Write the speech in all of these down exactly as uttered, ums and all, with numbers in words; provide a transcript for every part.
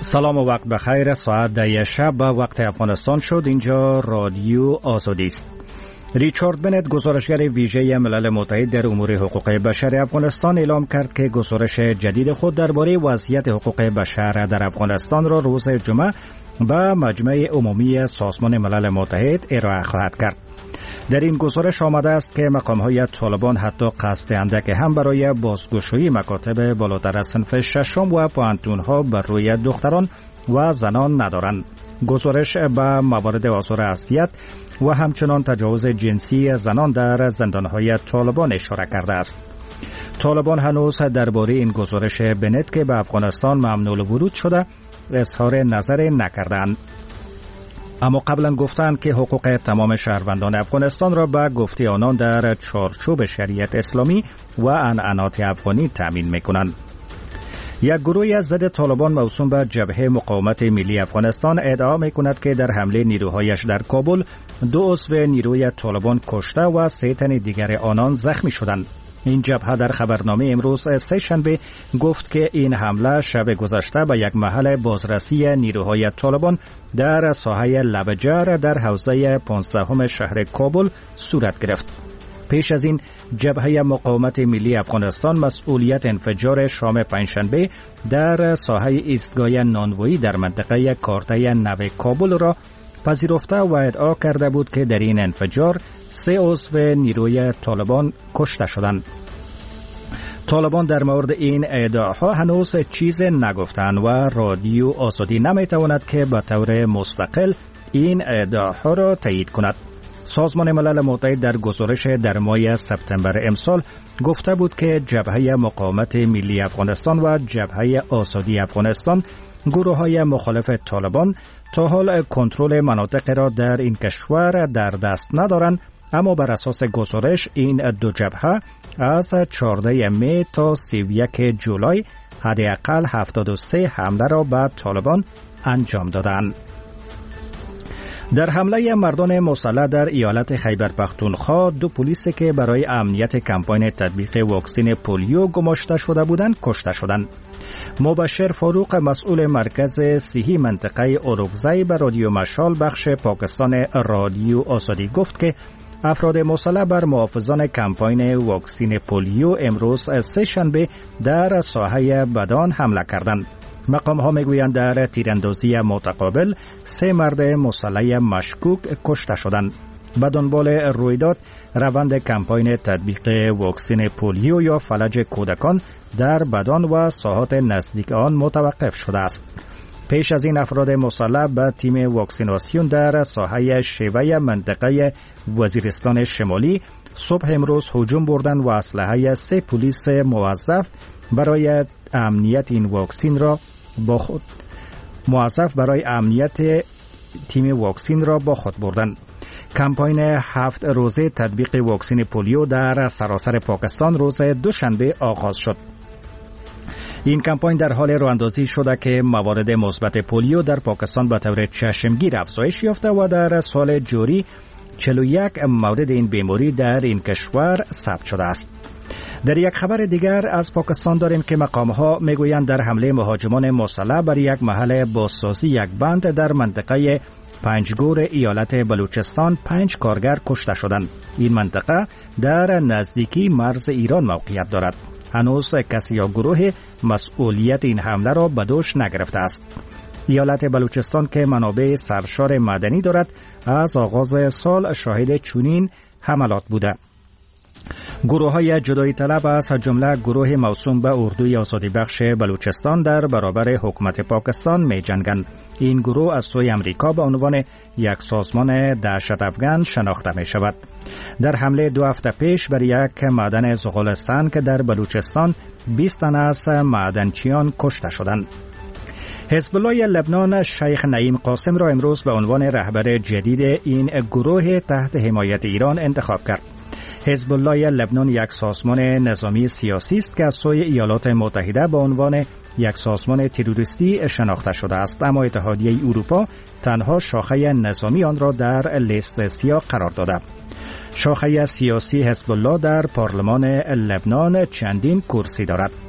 سلام و وقت بخیر. ساعت ده شب به وقت افغانستان شد. اینجا رادیو آزادی است. ریچارد بنت، گزارشگر ویژه ملل متحد در امور حقوق بشر افغانستان، اعلام کرد که گزارش جدید خود درباره وضعیت حقوق بشر در افغانستان را روز جمعه به مجمع عمومی سازمان ملل متحد ارائه خواهد کرد. در این گزارش آمده است که مقام‌های طالبان حتی قصد اندک هم برای بازگشایی مکاتب بالاتر از صنف ششم و پوهنتون‌ها بر روی دختران و زنان ندارند. گزارش به موارد آزار اذیت و همچنان تجاوز جنسی زنان در زندان‌های طالبان اشاره کرده است. طالبان هنوز درباره این گزارش بنت که به افغانستان ممنوع الورود شده اظهار نظر نکردند. اما قبلا گفتند که حقوق تمام شهروندان افغانستان را به گفته آنان در چارچوب شریعت اسلامی و عنعنات افغانی تامین می‌کنند. یک گروهی از ضد طالبان موسوم به جبهه مقاومت ملی افغانستان ادعا می‌کند که در حمله نیروهایش در کابل دو عضو نیروی طالبان کشته و سه تن دیگر آنان زخمی شدند. این جبهه در خبرنامه امروز سه شنبه گفت که این حمله شب گذشته به یک محل بازرسی نیروهای طالبان در ساحه لبجر در حوزه پانزدهم شهر کابل صورت گرفت. پیش از این جبهه مقاومت ملی افغانستان مسئولیت انفجار شام پنجشنبه در ساحه ایستگاه نانوایی در منطقه کارته نو کابل را پذیرفته و ادعا کرده بود که در این انفجار سه عضو نیروی طالبان کشته شدند. طالبان در مورد این ادعاها هنوز چیز نگفتند و رادیو آزادی نمیتواند که به طور مستقل این ادعاها را تایید کند. سازمان ملل متحد در گزارش در ماه سپتامبر امسال گفته بود که جبهه مقاومت ملی افغانستان و جبهه آزادی افغانستان، گروه‌های مخالف طالبان، تا حال کنترل مناطق را در این کشور در دست ندارند، اما بر اساس گزارش این دو جبهه از چهاردهم می تا سی و یکم جولای حداقل هفتاد و سه حمله را به طالبان انجام دادند. در حمله مردان مسلح در ایالت خیبر پختونخوا، دو پلیس که برای امنیت کمپاین تطبیق واکسن پولیو گماشته شده بودند کشته شدند. مبشر فاروق، مسئول مرکز صحی منطقه اورکزای، به رادیو مشال بخش پاکستان رادیو آزادی گفت که افراد مسلح بر محافظان کمپاین واکسن پولیو امروز سه شنبه در ساحه بدان حمله کردند. مقام ها میگویند در تیراندازی متقابل سه مرد مسلح مشکوک کشته شدند. به دنبال رویداد، روند کمپاین تطبیق واکسن پولیو یا فلج کودکان در بدان و ساحات نزدیک آن متوقف شده است. پیش از این افراد مسلح به تیم واکسیناسیون در ساحه شیوه منطقه وزیرستان شمالی صبح امروز هجوم بردند و اسلحه سه پلیس موظف برای امنیت این واکسین را با خود موظف برای امنیت تیم واکسین را با خود بردند. کمپاین هفت روزه تطبیق واکسن پولیو در سراسر پاکستان روز دوشنبه آغاز شد. این کمپاین در حال راهاندازی شده که موارد مثبت پولیو در پاکستان به طور چشمگیر افزایش یافته و در سال جاری چهل و یک مورد این بیماری در این کشور ثبت شده است. در یک خبر دیگر از پاکستان داریم که مقام‌ها میگویند در حمله مهاجمان مسلح بر یک محل بازسازی یک بند در منطقه پنجگور ایالت بلوچستان پنج کارگر کشته شدند. این منطقه در نزدیکی مرز ایران موقعیت دارد. هنوز کسی یا گروه مسئولیت این حمله را به دوش نگرفته است. ایالت بلوچستان که منابع سرشار معدنی دارد از آغاز سال شاهد چنین حملات بوده. گروه های جدایی طلب از جمله گروه موسوم به اردوی آزادی بخش بلوچستان در برابر حکومت پاکستان می جنگند. این گروه از سوی امریکا به عنوان یک سازمان دهشت افغان شناخته می شود. در حمله دو هفته پیش بر یک معدن زغالستان که در بلوچستان بیست تن از معدنچیان کشته شدند. حزب الله لبنان شیخ نعیم قاسم را امروز به عنوان رهبر جدید این گروه تحت حمایت ایران انتخاب کرد. حزب الله لبنان یک سازمان نظامی سیاسی است که از سوی ایالات متحده به عنوان یک سازمان تروریستی شناخته شده است، اما اتحادیه اروپا تنها شاخه نظامی آن را در لیست سیاه قرار داده. شاخه سیاسی حزب الله در پارلمان لبنان چندین کرسی دارد.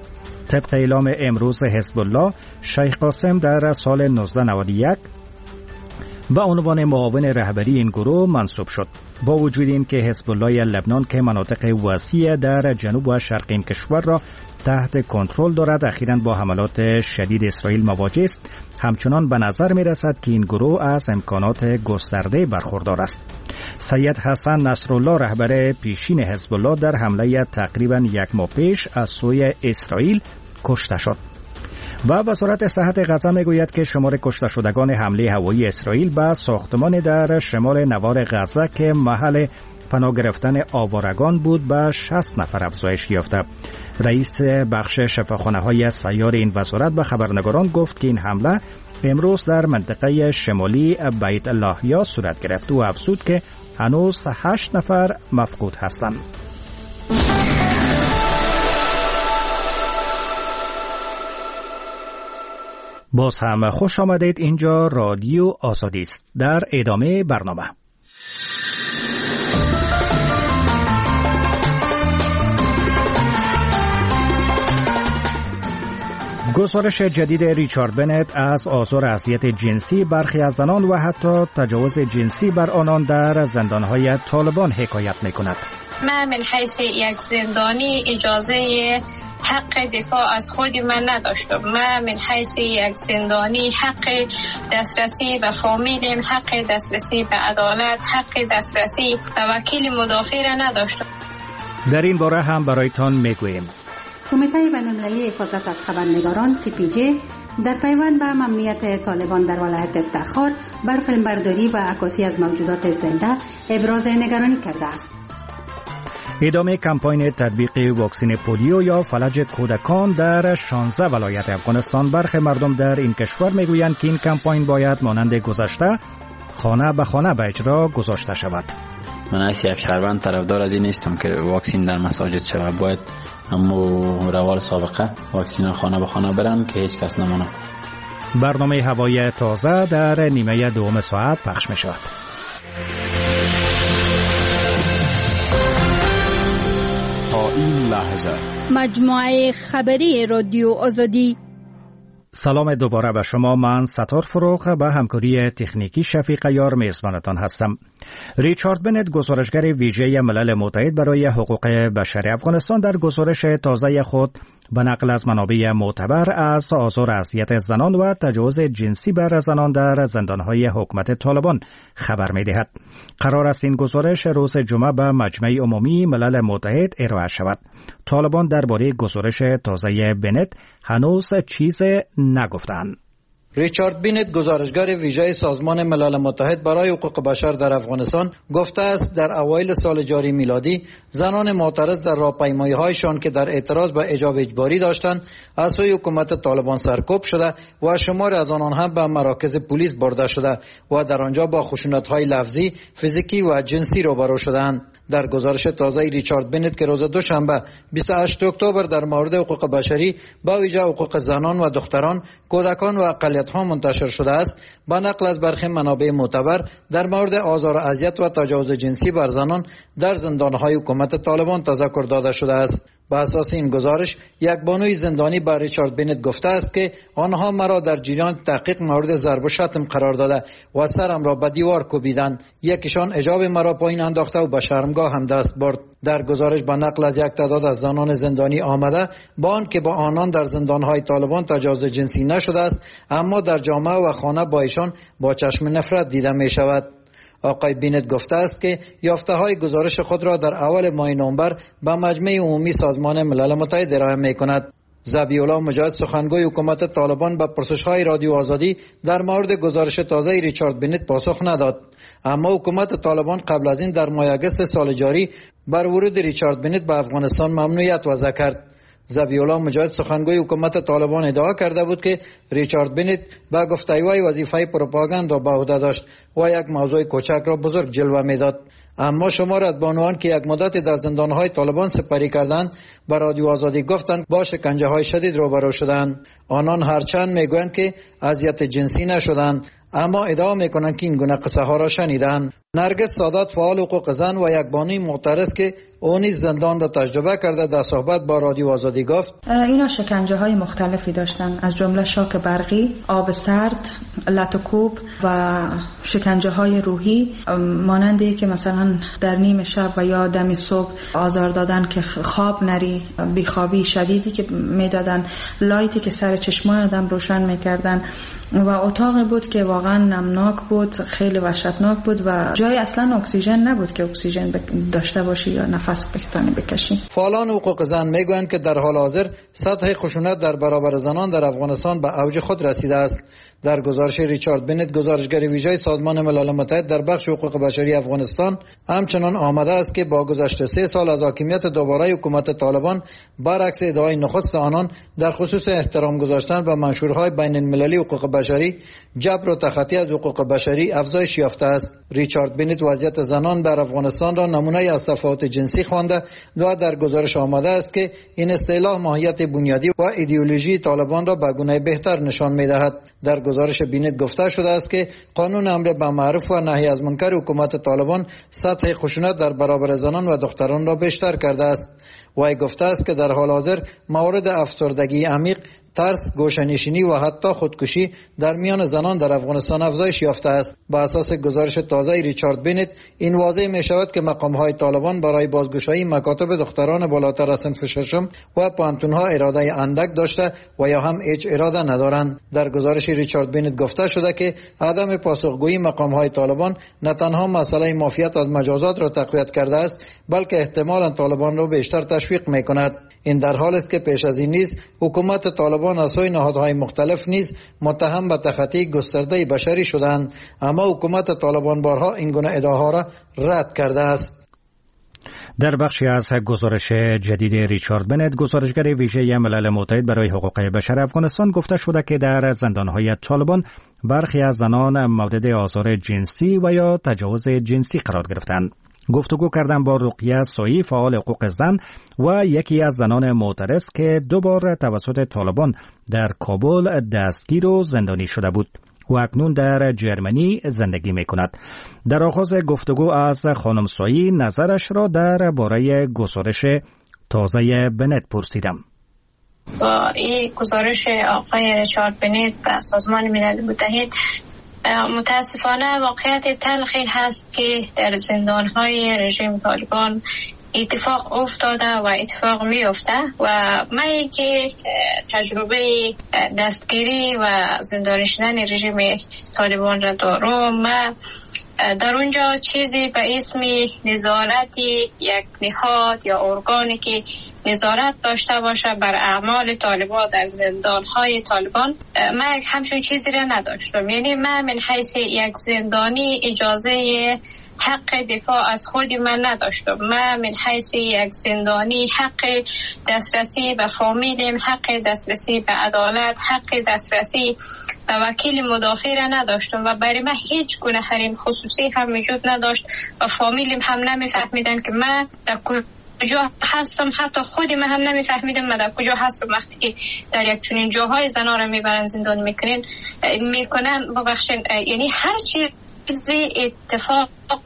طبق اعلام امروز حزب الله، شیخ قاسم در سال نوزده نود و یک به عنوان معاون رهبری این گروه منصوب شد. با وجود این که حزب الله لبنان که مناطق وسیع در جنوب و شرق این کشور را تحت کنترل دارد، اخیراً با حملات شدید اسرائیل مواجه است، همچنان به نظر می رسد که این گروه از امکانات گسترده برخوردار است. سید حسن نصرالله، رهبر پیشین حزب الله، در حمله تقریباً یک ماه پیش از سوی اسرائیل کشته شد. و وزارت صحت غزه میگوید که شمار کشته شدگان حمله هوایی اسرائیل به ساختمان در شمال نوار غزه که محل پناه گرفتن آوارگان بود به شصت نفر افزایش یافته. رئیس بخش شفاخانه‌های سیار این وزارت به خبرنگاران گفت که این حمله امروز در منطقه شمالی بیت لاهیا صورت گرفت و افزود که هنوز هشت نفر مفقود هستند. باز هم خوش آمدید. اینجا رادیو آزادی است. در ادامه برنامه گزارش جدید ریچارد بنت از آزار و اذیت جنسی برخی از زنان و حتی تجاوز جنسی بر آنان در زندانهای طالبان حکایت می‌کند. من من حیث یک زندانی اجازه حق دفاع از خود من نداشتم. من من حیث یک زندانی حق دسترسی به فامیلم، حق دسترسی به عدالت، حق دسترسی به وکیل مدافع را نداشتم. در این باره هم برایتان میگوییم. کمیته بین‌المللی حفاظت از خبرنگاران سی پی جی در پیوند به ممنوعیت طالبان در ولایت تخار بر فیلمبرداری و عکاسی از موجودات زنده ابراز نگرانی کرده است. ادامه کمپاین تطبیق واکسن پولیو یا فلج کودکان در شانزده ولایت افغانستان. برخی مردم در این کشور میگویند که این کمپاین باید مانند گذشته خانه به خانه به اجرا گذاشته شود. من از یک شهروند طرفدار از این نیستم که واکسن در مساجد شود. باید اما روال سابقه واکسن خانه به خانه برن که هیچ کس نمانه. برنامه هوای تازه در نیمه دوم ساعت پخش می شود. تا این لحظه مجموعه خبری رادیو آزادی. سلام دوباره به شما. من ستار فروغ به همکاری تکنیکی شفیق یار میزبانتان هستم. ریچارد بنت، گزارشگر ویژه ملل متحد برای حقوق بشر افغانستان، در گزارش تازه خود به نقل از منابع معتبر از آزار و اذیت زنان و تجاوز جنسی بر زنان در زندانهای حکومت طالبان خبر می‌دهد. قرار است این گزارش روز جمعه به مجمع عمومی ملل متحد ارائه شود. طالبان درباره گزارش تازه بنت هنوز چیز نگفتند. ریچارد بنت، گزارشگر ویژه سازمان ملل متحد برای حقوق بشر در افغانستان، گفته است در اوایل سال جاری میلادی زنان معترض در راهپیمایی‌هایشان که در اعتراض به حجاب اجباری داشتند از سوی حکومت طالبان سرکوب شده و شمار از آنان هم به مراکز پلیس برده شده و در آنجا با خشونت‌های لفظی، فیزیکی و جنسی روبرو شدند. در گزارش تازه ریچارد بنت که روز دوشنبه بیست و هشتم اکتبر در مورد حقوق بشری با ویژه حقوق زنان و دختران، کودکان و اقلیت‌ها منتشر شده است، با نقل از برخی منابع معتبر در مورد آزار و اذیت و تجاوز جنسی بر زنان در زندان‌های حکومت طالبان تذکر داده شده است. با اساس این گزارش، یک بانوی زندانی با ریچارد بنت گفته است که آنها مرا در جریان تحقیق مورد ضرب و شتم قرار داده و سرم را به دیوار کوبیدند. یکیشان حجاب مرا پایین انداخته و به شرمگاه هم دست برد. در گزارش با نقل از یک تعداد از زنان زندانی آمده با آن که با آنان در زندانهای طالبان تجاوز جنسی نشده است، اما در جامعه و خانه با ایشان با چشم نفرت دیده می شود. آقای بنت گفته است که یافته های گزارش خود را در اول ماه نوامبر به مجمع عمومی سازمان ملل متحد ارائه می کند. ذبیح الله مجاهد، سخنگوی حکومت طالبان، به پرسش‌های رادیو آزادی در مورد گزارش تازه ریچارد بنت پاسخ نداد، اما حکومت طالبان قبل از این در ماه اگست سال جاری بر ورود ریچارد بنت به افغانستان ممنوعیت وضع کرد. ذبیح الله مجاهد، سخنگوی حکومت طالبان، ادعا کرده بود که ریچارد بنت با گفتگوی وظیفه پروپاگاندا به عهده داشت و یک موضوع کوچک را بزرگ جلوه میداد. اما شمار از بانوان که یک مدت در زندانهای طالبان سپری کردند به رادیو آزادی گفتند با شکنجه های شدید روبرو شدند. آنان هرچند میگویند که اذیت جنسی نشدند، اما ادعا میکنند که این گونه قصه ها را شنیدند. نرگس سادات، فعال حقوق زن و یک بانوی معترض که او نیز زندان را تجربه کرده در صحبت با رادیو آزادی گفت اینا شکنجه های مختلفی داشتن، از جمله شاک برقی، آب سرد، لط و کوب و شکنجه های روحی، مانندی که مثلا در نیم شب و یا دم صبح آزار دادن که خواب نری، بیخوابی شدیدی که میدادن، لایتی که سر چشمان آدم روشن میکردن و اتاق بود که واقعا نمناک بود، خیلی وحشتناک بود و جای اصلا اکسیژن نبود که اکسیژن داشته باشی یا نفس بتانی بکشی. فعالان حقوق زن میگویند که در حال حاضر سطح خشونت در برابر زنان در افغانستان به اوج خود رسیده است. در گزارش ریچارد بنت، گزارشگر ویژه سازمان ملل متحد در بخش حقوق بشری افغانستان، همچنان آمده است که با گذشت سه سال از حاکمیت دوباره حکومت طالبان، برعکس ادعای نخست آنان در خصوص احترام گذاشتن به منشورهای بین المللی حقوق بشری، جبر و تخطی از حقوق بشری افزایش یافته است. ریچارد بنت وضعیت زنان در افغانستان را نمونه از تفاوت جنسی خوانده و در گزارش آمده است که این اصطلاح ماهیت بنیادی و ایدئولوژی طالبان را به گونه بهتر نشان می‌دهد. در گزارش بینت گفته شده است که قانون امر بالمعروف و نهی از منکر حکومت طالبان سطح خشونت در برابر زنان و دختران را بیشتر کرده است. وی گفته است که در حال حاضر موارد افسردگی عمیق، ترس، گوشه‌نشینی و حتی خودکشی در میان زنان در افغانستان افزایش یافته است. با اساس گزارش تازه ریچارد بنت، این واضح می شود که مقام‌های طالبان برای بازگشایی مکاتب دختران بالاتر از صنف ششم و پانتون‌ها اراده اندک داشته و یا هم هیچ اراده ندارند. در گزارش ریچارد بنت گفته شده که عدم پاسخگویی مقام‌های طالبان نه تنها مسئله معافیت از مجازات را تقویت کرده است، بلکه احتمالاً طالبان را بیشتر تشویق می‌کند. این در حالی است که پیش از این نیز حکومت طالبان از سوی نهادهای مختلف نیز متهم به تخطی گسترده بشری شدند، اما حکومت طالبان بارها این گونه ادعاها را رد کرده است. در بخشی از گزارش جدید ریچارد بنت، گزارشگر ویژه ملل متحد برای حقوق بشر افغانستان، گفته شده که در زندانهای طالبان برخی از زنان مورد آزار جنسی و یا تجاوز جنسی قرار گرفتند. گفتگو کردم با رقیه سایی، فعال حقوق زن و یکی از زنان معترض که دو بار توسط طالبان در کابل دستگیر و زندانی شده بود و اکنون در جرمنی زندگی می کند. در آغاز گفتگو از خانم سایی نظرش را در باره گزارش تازه بنت پرسیدم. با این گزارش آقای ریچارد بنت به سازمان ملل متحد، متاسفانه واقعیت تلخی هست که در زندانهای رژیم طالبان اتفاق افتاده و اتفاق می افته و من که تجربه دستگیری و زندانی شدن رژیم طالبان را دارم، من در اونجا چیزی به اسم نظارتی یک نهاد یا ارگانی که نظارت داشته باشه بر اعمال طالبان در زندانهای طالبان، من همچون چیزی را نداشتم. یعنی من من حیث یک زندانی اجازه حق دفاع از خود من نداشتم. من من حیث یک زندانی حق دسترسی به فامیلم، حق دسترسی به عدالت، حق دسترسی به وکیل مدافع را نداشتم و برای من هیچ گونه حریم خصوصی هم وجود نداشت و فامیلم هم نمیفهمیدن که من در کجا هستم. حتی خودی من هم نمیفهمیدم من در کجا هستم وقتی که در یک چنین جاهای زنا را میبرن زندان میکنن میکنن ببخشید. یعنی هر چیزی اتفاق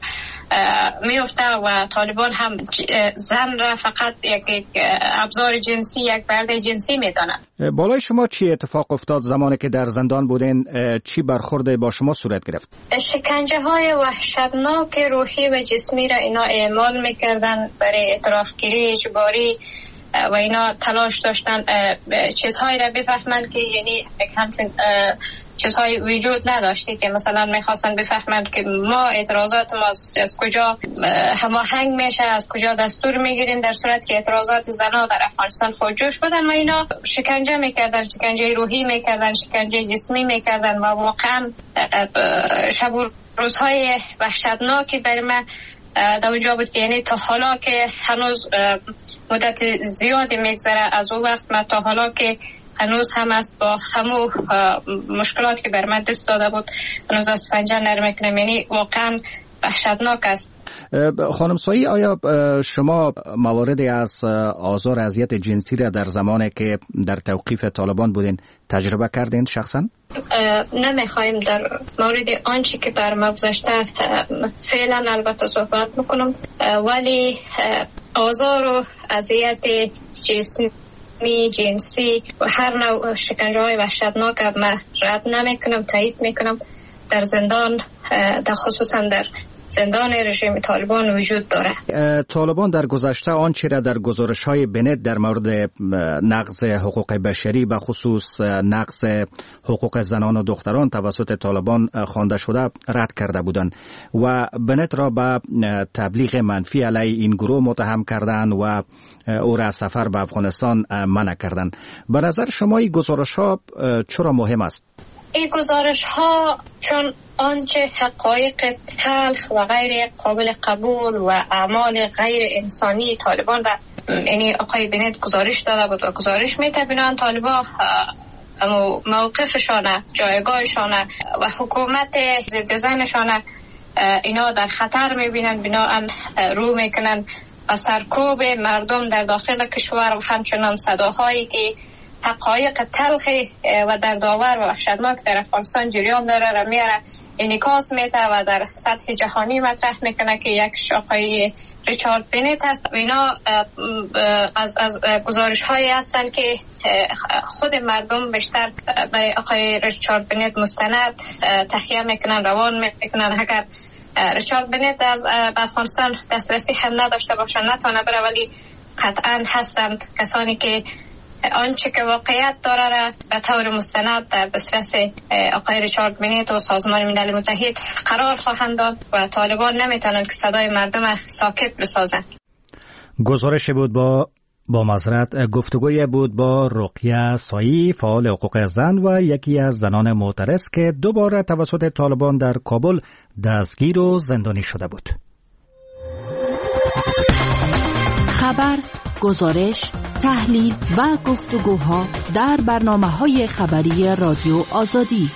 میفته و طالبان هم زن را فقط یک ابزار جنسی، یک برده جنسی میدانند. بالای شما چی اتفاق افتاد زمانی که در زندان بودین؟ چی برخورد با شما صورت گرفت؟ شکنجه های وحشتناک روحی و جسمی را اینا اعمال میکردن برای اعترافگیری اجباری و اینا تلاش داشتن چیزهایی را بفهمند که یعنی همچون چیزهای وجود نداشتی که مثلا میخواستن بفهمند که ما اعتراضات ما از, از کجا هماهنگ میشه، از کجا دستور میگیریم، در صورت که اعتراضات زنا در افغانستان خودجوش بودن و اینا شکنجه میکردن، شکنجه روحی میکردن، شکنجه جسمی میکردن و واقعا شب و روزهای وحشتناکی برای من در اونجا بود که یعنی تا حالا که هنوز مدت زیادی میگذره از اون وقت، من تا حالا که هنوز هم است با همو مشکلات که بر من دست داده بود هنوز از پنجه نرم کنم. یعنی واقعا وحشتناک است. خانم سایی، آیا شما مواردی از آزار اذیت جنسی را در زمانی که در توقیف طالبان بودین تجربه کردین شخصا؟ نمیخوایم در مورد آنچه که بر ما گذشته فعلا البته صحبت میکنم، ولی آزار و اذیت جسمی، جنسی و هر نوع شکنجه های وحشتناک من رد نمی کنم، تایید می کنم. در زندان، در خصوصا در زندان رژیم طالبان وجود داره. طالبان در گذشته آنچه را در گزارش‌های بنت در مورد نقض حقوق بشری به خصوص نقض حقوق زنان و دختران توسط طالبان خوانده شده رد کرده بودند و بنت را به تبلیغ منفی علیه این گروه متهم کردند و او را سفر به افغانستان منع کردند. به نظر شما این گزارش‌ها چرا مهم است؟ این گزارش ها چون آنچه حقایق تلخ و غیر قابل قبول و اعمال غیر انسانی طالبان را، یعنی آقای بنت گزارش داده بود و گزارش میتبینند طالبان موقفشان، جایگاهشان و حکومت ضد زنشان اینا در خطر میبینند، بنابراین رو میکنند و سرکوب مردم در داخل کشور و همچنان صداهایی که حقایق تلخی و در داور و وحشتناک در افغانستان جریان داره را میاره انعکاس میده و در سطح جهانی مطرح میکنه که یک آقای ریچارد بنت هست. اینا از از گزارش هایی هستن که خود مردم بیشتر به آقای ریچارد بنت مستند تحقیق میکنن، روان میکنن. اگر ریچارد بنت از افغانستان دسترسی هم نداشته باشه، نتونه بره، ولی قطعا هستند کسانی که آنچه که واقعیت داره را به طور مستند در دسترس آقای ریچارد بنت و سازمان ملل متحد قرار خواهند داد و طالبان نمیتونند که صدای مردم ساکت بسازند. گزارش بود با با معذرت گفتگوی بود با رقیه سایی، فعال حقوق زن و یکی از زنان معترض که دوباره توسط طالبان در کابل دستگیر و زندانی شده بود. خبر، گزارش، تحلیل و گفتگوها در برنامه‌های خبری رادیو آزادی.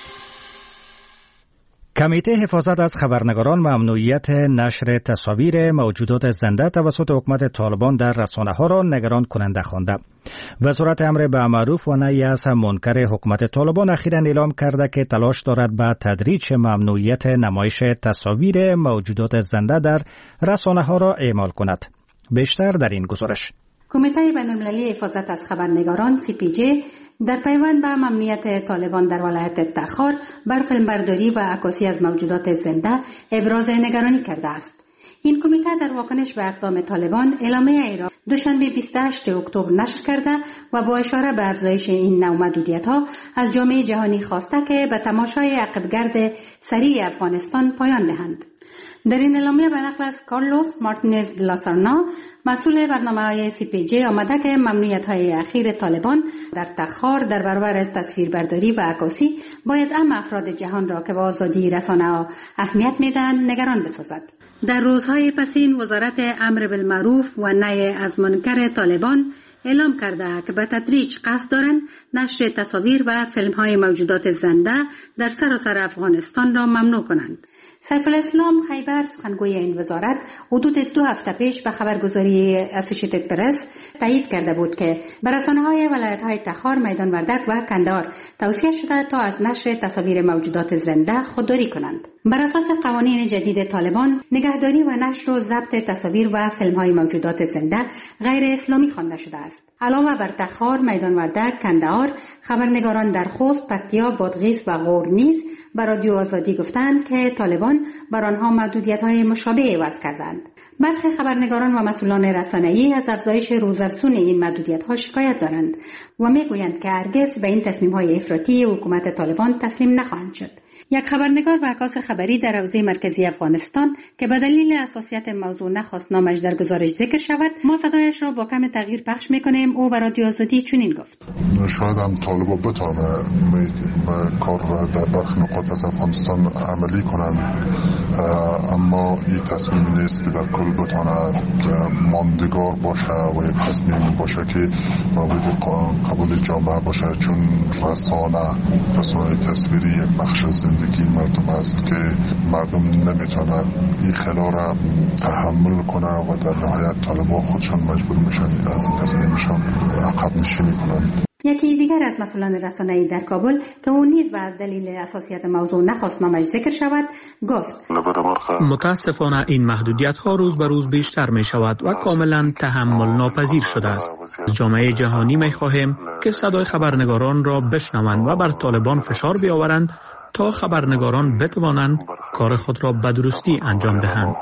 کمیته حفاظت از خبرنگاران ممنوعیت نشر تصاویر موجودات زنده توسط حکومت طالبان در رسانه‌ها را نگران کننده خوانده. وزارت امر بالمعروف و نهی از منکر حکومت طالبان اخیراً اعلام کرده که تلاش دارد به تدریج ممنوعیت نمایش تصاویر موجودات زنده در رسانه‌ها را اعمال کند. بیشتر در این گزارش. کمیته بین‌المللی حفاظت از خبرنگاران سی پی جی در پیوند به ممنوعیت طالبان در ولایت تخار بر فیلمبرداری و عکاسی از موجودات زنده ابراز نگرانی کرده است. این کمیته در واکنش به اقدام طالبان اعلامیه ای را دوشنبه بیست و هشتم اکتبر نشر کرده و با اشاره به افزایش این نوع محدودیت‌ها از جامعه جهانی خواسته که به تماشای عقبگرد سریع افغانستان پایان دهند. در این اعلامیه به نقل از کارلوس مارتینز دلاسارنا، مسئول برنامه‌های سی پی جی، آمده که ممنوعیت‌های اخیر طالبان در تخار در برابر تصویربرداری و عکاسی باید عام افراد جهان را که به آزادی رسانه‌ها اهمیت می‌دهند نگران بسازد. در روزهای پسین وزارت امر بالمعروف و نهی از منکر طالبان اعلام کرده که به تدریج قصد دارند نشر تصاویر و فیلم‌های موجودات زنده در سراسر افغانستان را ممنوع کنند. سیف الاسلام خیبر، سخنگوی این وزارت، حدود دو هفته پیش به خبرگزاری اسوسییتد پرس تایید کرده بود که به رسانه‌های ولایت‌های تخار، میدان وردک و کندهار توصیه شده تا از نشر تصاویر موجودات زنده خودداری کنند. بر اساس قوانین جدید طالبان، نگهداری و نشر و ضبط تصاویر و فیلم‌های موجودات زنده غیر اسلامی خوانده شده است. علاوه بر تخار، میدان وردک، کندهار، خبرنگاران در خوست، پکتیا، بادغیس و غور نیز به رادیو آزادی گفتند که طالبان بر آنها محدودیت‌های مشابه وضع کردند. برخی خبرنگاران و مسئولان رسانه‌ای از افزایش روزافزون این محدودیت‌ها شکایت دارند و می‌گویند که هرگز به این تصمیم‌های افراطی حکومت طالبان تسلیم نخواهند شد. یک خبرنگار و عکاس خبری در حوزه مرکزی افغانستان که به دلیل حساسیت موضوع نخواست نامش در گزارش ذکر شود، ما صدایش را با کم تغییر پخش می‌کنیم. او به رادیو آزادی چنین گفت: شاید هم طالبان بتونه کار را در برخی نقاط از افغانستان عملی کنند، اما این تصمیم نیست که در کل بتونه ماندگار باشه و یک تصمیم باشه که مورد قبول جامعه باشه، چون رسانه رسانه تصویری یک بخش از زندگی مردم است که مردم نمیتونه این خلا را تحمل کنه و در نهایت طالبان خودشان مجبور میشن از این تصمیمشان عقب نشینی کنند. یکی دیگر از مسئولان رسانه‌ای در کابل که او نیز بر دلیل اساسیت موضوع نخواست نامش ذکر شود گفت متاسفانه این محدودیت ها روز به روز بیشتر می شود و کاملا تحمل ناپذیر شده است. جامعه جهانی می خواهیم که صدای خبرنگاران را بشنوند و بر طالبان فشار بیاورند تا خبرنگاران بتوانند کار خود را به درستی انجام دهند.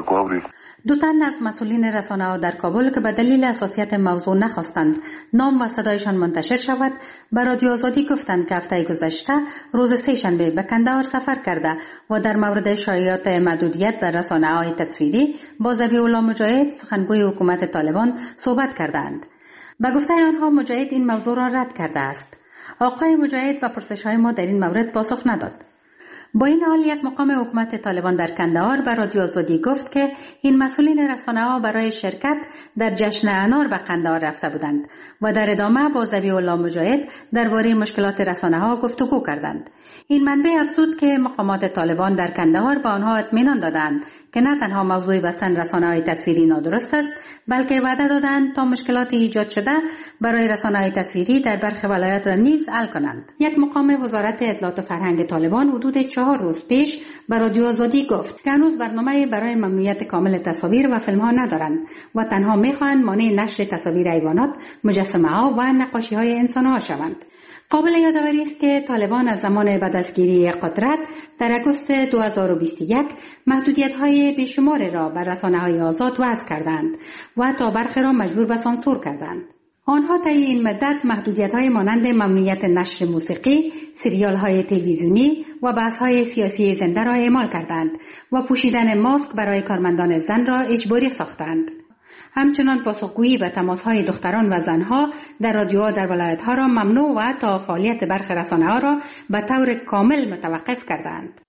دو تن از مسئولین رسانه‌ها در کابل که به دلیل حساسیت موضوع نخواستند نام و صدایشان منتشر شود به رادیو آزادی گفتند که هفته گذشته روز سه‌شنبه به کندهار سفر کرده و در مورد شایعات محدودیت در رسانه‌های تصویری با ذبیح‌الله مجاهد سخنگوی حکومت طالبان صحبت کردند. به گفته آنها مجاهد این موضوع را رد کرده است. آقای مجاهد به پرسش‌های ما در این مورد پاسخ نداد. با این حال یک مقام حکومت طالبان در کندهار به رادیو آزادی گفت که این مسئولین رسانه‌ها برای شرکت در جشن انار به کندهار رفته بودند و در ادامه با ذبیح‌الله مجاهد درباره مشکلات رسانه‌ها گفتگو کردند. این منبع افزود که مقامات طالبان در کندهار به آنها اطمینان دادند که نه تنها موضوع بستن رسانه‌های تصویری نادرست است بلکه وعده دادند تا مشکلات ایجاد شده برای رسانه‌های تصویری در برخی ولایات را نیز حل کنند. یک مقام وزارت اطلاعات و فرهنگ طالبان حدود چهار روز پیش به رادیو آزادی گفت که هنوز برنامه برای ممنوعیت کامل تصاویر و فیلم‌ها ندارند و تنها می‌خواهند مانع نشر تصاویر حیوانات، مجسمه‌ها و نقاشی‌های انسان‌ها شوند. قابل یادآوری است که طالبان از زمان بعد از گیری قدرت در اگست دو هزار و بیست و یک محدودیت‌های بیشمار را بر رسانه‌های آزاد وضع کردند و حتی برخی را مجبور به سانسور کردند. آنها طی این مدت محدودیت‌های مانند ممنوعیت نشر موسیقی، سریال‌های تلویزیونی و بحث‌های سیاسی زنده را اعمال کردند و پوشیدن ماسک برای کارمندان زن را اجباری ساختند. همچنان پاسخگویی به تماس‌های دختران و زنها در رادیوها در ولایت‌ها را ممنوع و تا فعالیت برخی رسانه‌ها را به طور کامل متوقف کردند.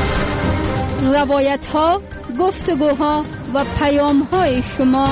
روایت‌ها، گفتگوها و پیام‌های شما.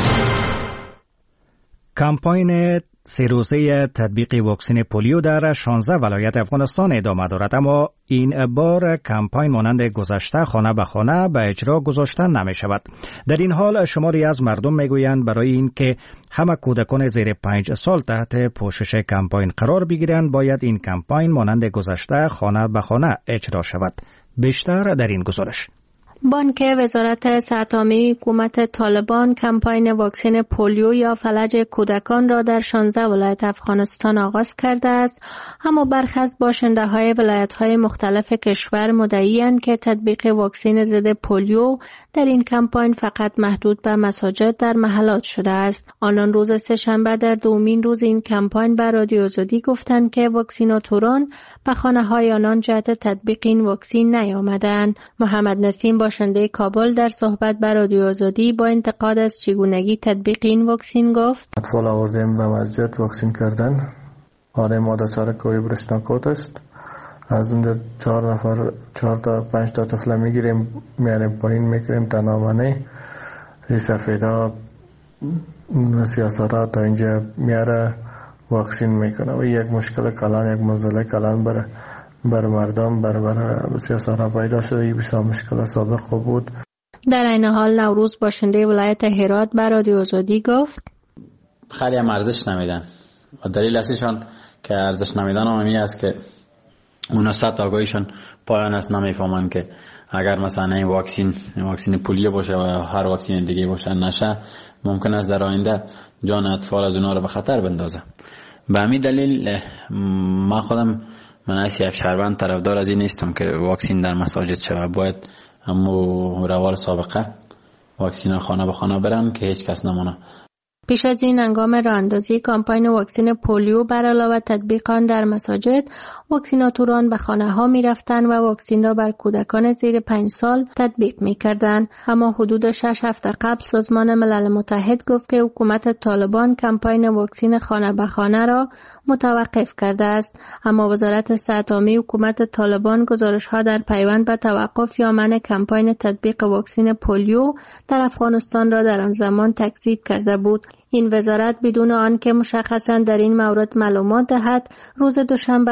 کمپاین سه روزه تطبیق واکسن پولیو در شانزده ولایت افغانستان ادامه دارد، اما این بار کمپاین مانند گذشته خانه به خانه به اجرا گذاشتن نمی شود. در این حال شماری از مردم می گویند برای اینکه همه کودکان زیر پنج سال تحت پوشش کمپاین قرار بگیرند باید این کمپاین مانند گذشته خانه به خانه اجرا شود. بیشتر در این گزارش. بانک وزارت صحت عامه حکومت طالبان کمپاین واکسن پولیو یا فلج کودکان را در شانزده ولایت افغانستان آغاز کرده است، اما برخی از باشنده‌های ولایت‌های مختلف کشور مدعی‌اند که تطبیق واکسن ضد پولیو در این کمپاین فقط محدود به مساجد در محلات شده است. آنان روز سه‌شنبه در دومین روز این کمپاین به رادیو آزادی گفتند که واکسیناتوران به خانه‌های آنان جهت تطبیق این واکسن نیامدند. محمد نسیم باشنده کابل در صحبت با رادیو آزادی با انتقاد از چگونگی تطبیق این واکسن گفت: اطفال آوردیم به مسجد واکسن کردن. آره ماده سر کوی برشناکوت است. از اون چهار نفر چهار تا پنج تا طفل میگیریم میاریم پایین میکنیم تا نامانه این سفیدا سیاسات تا اینجا میاره واکسن میکنه و یک مشکل کلان یک منزله کلان بر بر مردم بر بر سیاسات پیدا شده. این بسیار مشکل سابق خوب بود. در این حال نوروز باشنده ولایت هرات بر رادیو آزادی گفت: خیلی هم ارزش نمیدن و دلیل اصلیشان که ارزش نمیدن هم این است که مناسبت آگاهیشان پایان است. نمیفهمن که اگر مثلا این واکسن واکسن پولیو باشه و هر واکسن دیگه باشه نشه ممکن است در آینده جان اطفال از اونها رو به خطر بندازه. به همین دلیل ما خودم من از یک شهروند طرفدار از این نیستم که واکسن در مساجد شود. باید همو روال سابقه واکسن خانه به خانه برن که هیچ کس نمونه. پیش از این هنگام راهاندازی کمپاین واکسن پولیو بر علاوه تطبیق آن در مساجد، واکسیناتوران به خانه‌ها می‌رفتند و واکسن را بر کودکان زیر پنج سال تطبیق می‌کردند. اما حدود شش هفته قبل سازمان ملل متحد گفت که حکومت طالبان کمپاین واکسن خانه به خانه را متوقف کرده است. اما وزارت صحت عامه حکومت طالبان گزارش‌ها در پیوند به توقف یا منع کمپاین تطبیق واکسن پولیو در افغانستان را در آن زمان تکذیب کرده بود. این وزارت بدون آنکه مشخصاً در این مورد معلومات دهد، روز دوشنبه بیست و هشت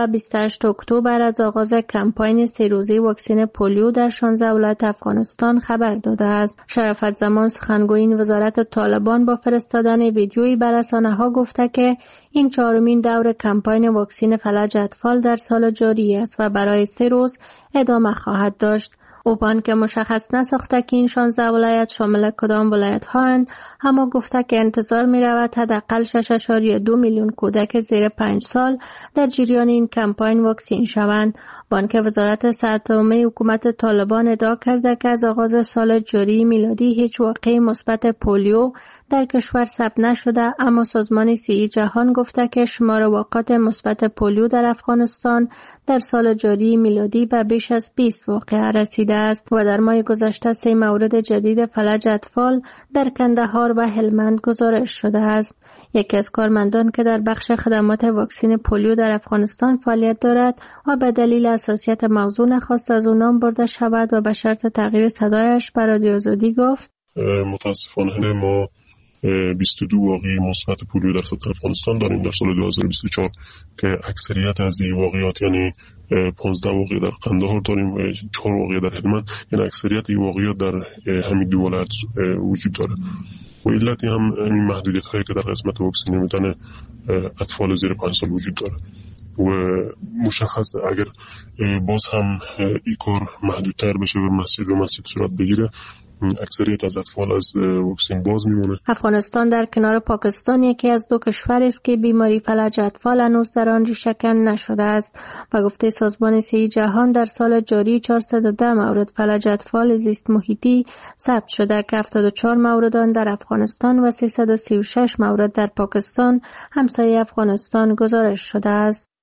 هشتم اکتبر از آغاز کمپاین سه روزه واکسن پولیو در شانزده ولایت افغانستان خبر داده است. شرافت زمان سخنگوی وزارت طالبان با فرستادن ویدیویی به رسانه‌ها گفته که این چهارمین دور کمپاین واکسن فلج اطفال در سال جاری است و برای سه روز ادامه خواهد داشت. او بان که مشخص نساخته که این شانزده ولایت شامل کدام ولایت ها اند، اما گفته که انتظار می رود حداقل شش ممیز دو میلیون کودک زیر پنج سال در جریان این کمپاین واکسین شوند. بانک وزارت صحت عمومی حکومت طالبان ادعا کرده که از آغاز سال جاری میلادی هیچ واقعه مثبت پولیو در کشور ثبت نشده، اما سازمان صحی جهان گفته که شمار واقعات مثبت پولیو در افغانستان در سال جاری میلادی به بیش از بیست واقعه رسیده است و در ماه گذشته سه مورد جدید فلج اطفال در کندهار و هلمند گزارش شده است. یکی از کارمندان که در بخش خدمات واکسن پولیو در افغانستان فعالیت دارد و به دلیل حساسیت موضوع نخواست از او نام برده شود و به شرط تغییر صدایش به رادیو آزادی گفت: متاسفانه ما بیست و دو واقعه مثبت پولیو در سطح افغانستان داریم در سال دو هزار و بیست و چهار که اکثریت از این واقعات یعنی پانزده واقعه در قندهار داریم و چهار واقعه در هلمند، یعنی اکثریت این واقعات در همین دو ولایت وجود داره و علتی هم این محدودیت هایی که در قسمت واکسن نمیدن اطفال زیر پنج سال وجود داره و مشخص اگر باز هم این کار محدودتر بشه و مسیر و مسیر صورت بگیره، اکثریت از اطفال از واکسن باز میمونه. افغانستان در کنار پاکستان یکی از دو کشور است که بیماری فلج اطفال هنوز در آن ریشه‌کن نشده است. به گفته سازمان صحی جهان در سال جاری چهارصد و ده مورد فلج اطفال زیست محیطی ثبت شده که هفتاد و چهار مورد آن در افغانستان و سیصد و سی و شش مورد در پاکستان همسایه افغانستان گزارش شده است.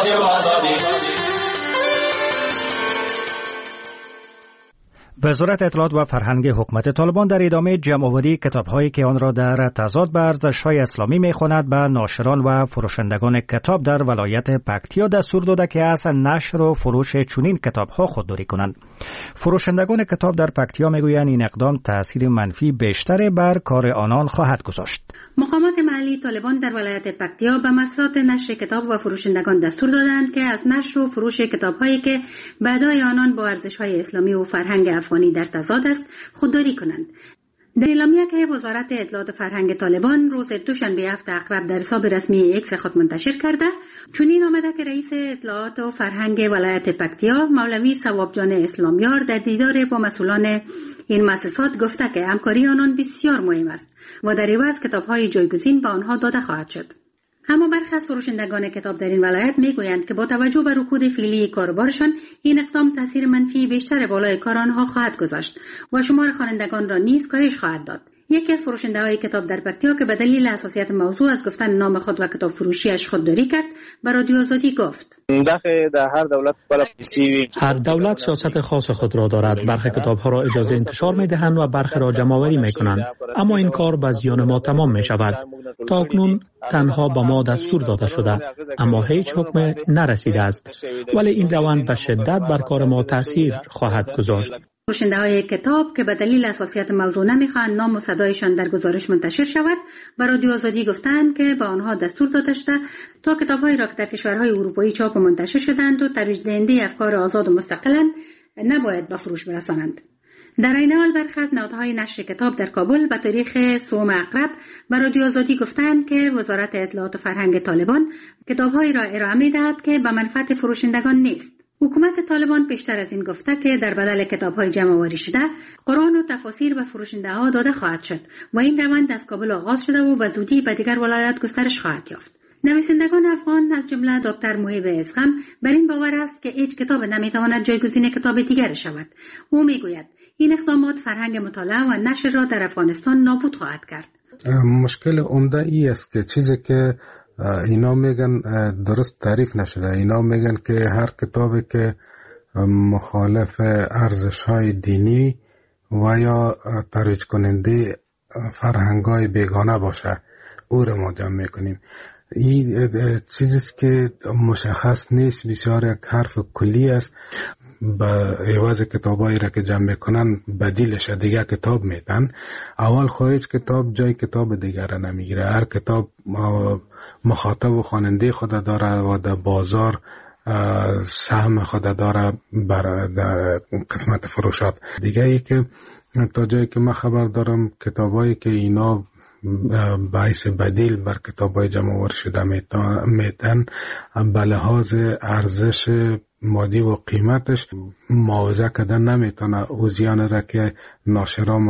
وزارت اطلاعات و فرهنگ حکومت طالبان در ادامه جمع‌آوری کتاب‌هایی که آن را در تضاد با ارزش‌های اسلامی می‌خواند به ناشران و فروشندگان کتاب در ولایت پکتیا دستور داده که از نشر و فروش چنین کتاب‌ها خودداری کنند. فروشندگان کتاب در پکتیا می‌گویند این اقدام تأثیر منفی بیشتر بر کار آنان خواهد گذاشت. مقامات محلی طالبان در ولایت پکتیا به مؤسسات نشر کتاب و فروشندگان دستور دادند که از نشر و فروش کتاب‌هایی که به ادای آنان با ارزش‌های اسلامی و فرهنگ افغانی در تضاد است خودداری کنند. در اعلامیه که وزارت اطلاعات و فرهنگ طالبان روز دوشنبه هفته اقرب در حساب رسمی اکس خود منتشر کرده، چنین آمده که رئیس اطلاعات و فرهنگ ولایت پکتیا مولوی ثوابجان اسلامیار در دیدار با مسئولان این مؤسسات گفته که همکاری آنان بسیار مهم است و در عوض کتاب‌های جایگزین به آنها داده خواهد شد. اما برخی از فروشندگان کتاب در این ولایت میگویند که با توجه به رکود فعلی کاروبارشان این اقدام تاثیر منفی بیشتر بالای کار آنها خواهد گذاشت و شمار خوانندگان را نیز کاهش خواهد داد. یکی از فروشنده‌های کتاب در پکتیا که به دلیل حساسیت موضوع از گفتن نام خود و کتاب فروشیش خودداری کرد، به رادیو آزادی گفت: در هر دولت هر دولت سیاست خاص خود را دارد. برخی کتاب‌ها را اجازه انتشار می‌دهند و برخی را جمع‌آوری می‌کنند، اما این کار به زیان ما تمام می‌شود. تاکنون تنها به ما دستور داده شده اما هیچ حکم نرسیده است، ولی این روند به شدت بر کار ما تاثیر خواهد گذاشت. فروشنده‌های کتاب که به دلیل حساسیت موضوع نمی‌خواهند نام و صدایشان در گزارش منتشر شود، به رادیو آزادی گفتند که به آنها دستور داده شده تا کتاب‌هایی را که در کشورهای اروپایی چاپ و منتشر شدند و ترویج دهنده افکار آزاد و مستقلند نباید به فروش برسانند. در این حال برخی از نهادهای نشر کتاب در کابل به تاریخ سوم اقرب به رادیو آزادی گفتند که وزارت اطلاعات و فرهنگ طالبان کتاب‌هایی را ارائه می‌دهد که به منفعت فروشندگان نیست. حکومت طالبان پیشتر از این گفته که در بدل کتاب‌های جمع‌آوری شده، قرآن و تفاسیر به فروشنده‌ها داده خواهد شد و این روند از کابل آغاز شده و به زودی به دیگر ولایات گسترش خواهد یافت. نویسندگان افغان از جمله دکتر محب ازغم بر این باور است که هیچ کتاب نمی‌تواند جایگزین کتاب دیگر شود. او می‌گوید این اقدامات فرهنگ مطالعه و نشر را در افغانستان نابود خواهد کرد. مشکل عمده ای است که چیزی که اینا میگن درست تعریف نشده. اینا میگن که هر کتابی که مخالف ارزش‌های دینی و یا ترویج کننده فرهنگ‌های بیگانه باشه او را ما جمع میکنیم. این چیزی که مشخص نیست، بسیار یک حرف کلی است. به عوض کتابایی را که جمع میکنن بدیلش دیگه کتاب میدن. اول خواهیچ کتاب جای کتاب دیگر را نمیگیره. هر کتاب مخاطب و خواننده خود داره و در بازار سهم خود داره بر قسمت فروشات. دیگه ای که تا جایی که من خبر دارم کتابایی که اینا باعث بدیل بر کتابای جمع آوری شده میتن به لحاظ ارزش مادی و قیمتش معاوضه کردن نمیتونه او زیان را که ناشرا